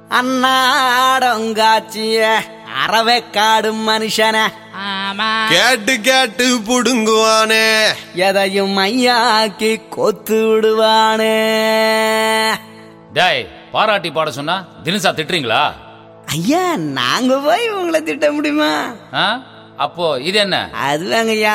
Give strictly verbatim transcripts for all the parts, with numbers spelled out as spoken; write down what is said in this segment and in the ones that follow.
அண்ணாடங்காச்சிய அறவே காடு மனுஷன கேட்டு கேட்டு புடுங்குவானே, எதையும் ஐயாக்கி கொத்து விடுவானே. டேய், பாராட்டி பாட சொன்னா தினசா திட்டுறீங்களா? ஐயா, நாங்க போய் உங்களை திட்ட முடியுமா? அப்போ இது என்ன? அதுவாங்க ஐயா.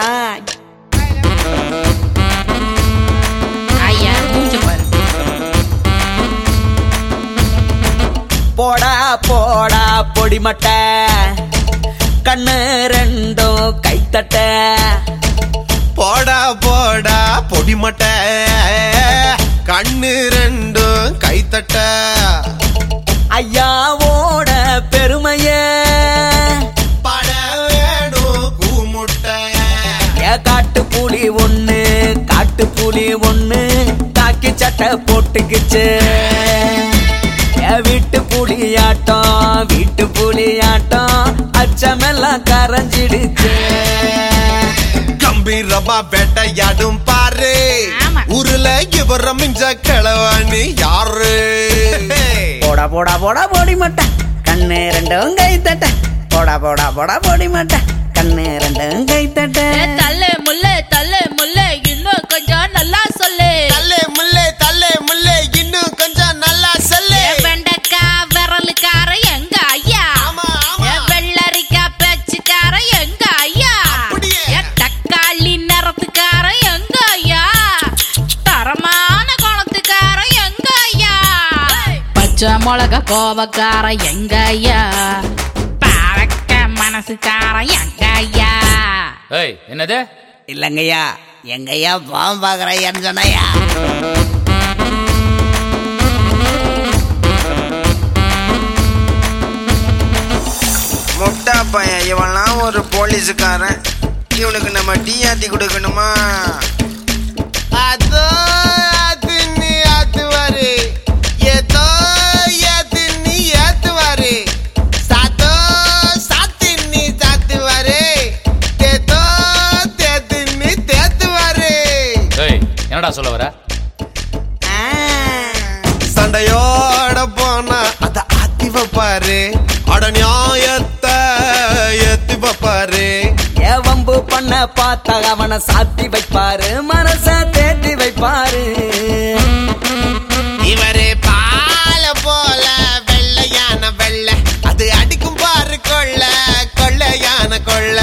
போடா போடா பொடி மட்டை, கண்ணு ரெண்டும் கைத்தட்ட. போடா போடா பொடி மட்டை, கண்ணு ரெண்டும் கைத்தட்ட. ஐயாவோட பெருமைய பட வேணும் கூமுட்டை. ஏ காட்டு புலி ஒண்ணு, காட்டு புலி ஒண்ணு காக்கி சட்டை போட்டுக்குச்சு. வீட்டு புலியாட்டம், வீட்டு புலியாட்டம் அச்சமெல்லாம் கரைஞ்சிடுச்சு. கம்பீரமா வேட்டையாடும் பாரு, ஊருல இவர மிஞ்ச கிழவாணி யாரு? போடா போடா போடா போடி மாட்ட, கண்ணு ரெண்டும் கை தட்ட. போடா போடா போடா போடி மாட்ட, கண்ணு ரெண்டும் கை தட்ட. தல்லே முல்லை தல்லே முல்லை இன்னும் கொஞ்சம் நல்லா சொல்லு. தல்லே முல்லை தல்லே முல்லை இன்னும் கொஞ்சம் நல்லா சொல்லு. வெண்டைக்கா விரலுக்கார எங்க ஐயா, வெள்ளரிக்கா பேச்சுக்கார எங்க ஐயா, தக்காளி நிறத்துக்கார எங்க ஐயா, தரமான குணத்துக்கார எங்க ஐயா, பச்சை மிளகா கோவக்கார எங்க ஐயா, பாவக்க மனசுக்கார எங்க ஐயா. ஏய், என்னது? இல்லங்கய்யா, எங்கய்யா பாவம் பாக்குறையான்னு சொன்னையா. முட்டா பையன் இவன்லாம் ஒரு போலீஸுக்காரன், இவனுக்கு நம்ம டீ ஆத்தி கொடுக்கணுமா? அதோ அது நீ ஆத்துவாரு, ஏதோ ஏத்து நீ ஏத்துவாரு, சாத்தோ சாத்தி நீ சாத்துவாரு, தேத்தோ தேத்து நீ தேத்துவாரு. ஏய், என்னடா சொல்ல வர? சண்டையோட போனா அத ஆத்தி வைப்பாரு, அட நியாயத்தை ஏத்தி வைப்பாரு. ஏவம்பு பண்ண பார்த்தா அவனை சாத்தி வைப்பாரு, மனச தேத்தி வைப்பாரு. இவரு பால போல வெள்ளையான வெள்ளை, அது அடிக்கும் பாரு கொள்ள கொள்ளையான கொள்ள.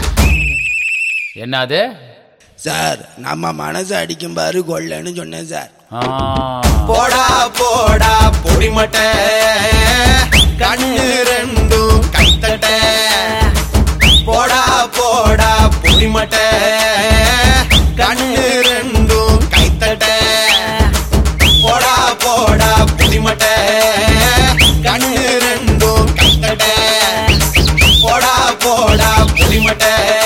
என்னது சார்? நம்ம மனசு அடிக்கும் பாரு கொள்ளன்னு சொன்னேன் சார். போடா போடா பொடி மட்டை, கண்ணு ரெண்டும் கைத்தட்ட. போடா போடா பொடி மட்டை, கண்ணு ரெண்டும் கைத்தட்ட. போடா போடா பொடி மட்டை, கண்ணு ரெண்டும் கைத்தட்ட. போடா போடா பொடி மட்டை.